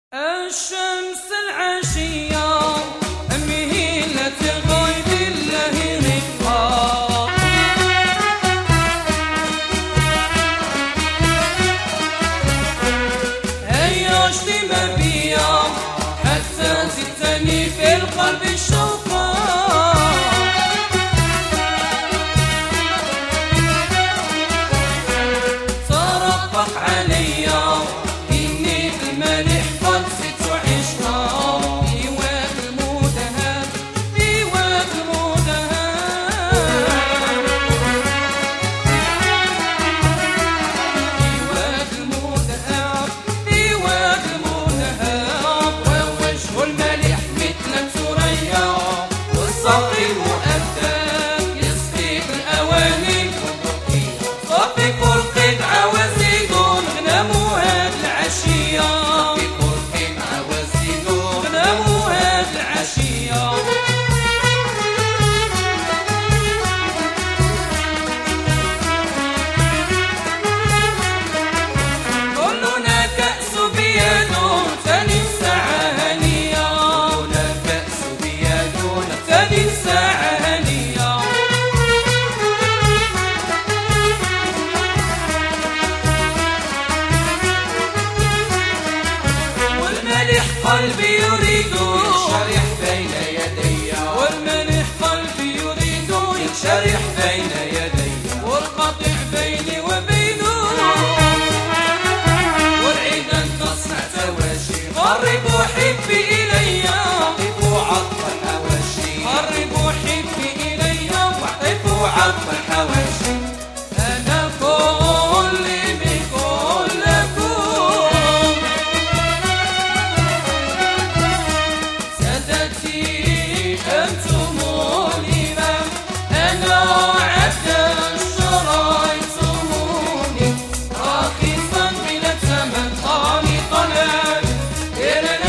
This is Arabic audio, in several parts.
الشمس العشية مهيلة غيب الله رفقا هيا اجتمع بيا حتى زدتني في القلب الشوقا ترفق عليا إني بالملح قد زدت عشقا إيواك المدهب إيواك المدهب إيواك المدهب إيواك المدهب ووجه الملح مثل الثريا والصبر المؤدب يسقي بالأواني صفي فرقة عوازيد غنموها العشية صفي فرقة عوازيد غنموها العشية كلنا كأس بيد ثاني الساعة هنية كلنا كأس بيد ثاني الساعة هنية والملح قلبي يريد ينشرح بين يدي والملح قلبي يريد ينشرح بين يدي والقطع بيني وبينه والعيدا تصنع تواشي قربوا حبي إلي واعطفوا عطف الحواشي قربوا حبي إلي واعطفوا عطف الحواشي أنا كل بكل لكم سادتي أنتم الإمام أنا عبد شريتموني راقصا بلا ثمن خالقا إلى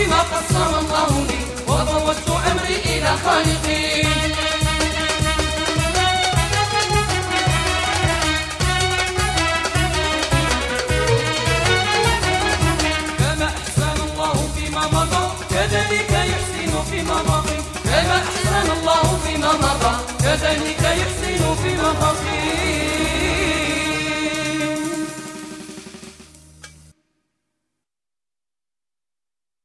فيما قسم الله لي وفوضت أمري إلى خالقي. كما أحسن الله فيما مضى كذلك يحسن فيما بقي. كما أحسن الله فيما مضى كذلك يحسن فيما بقي.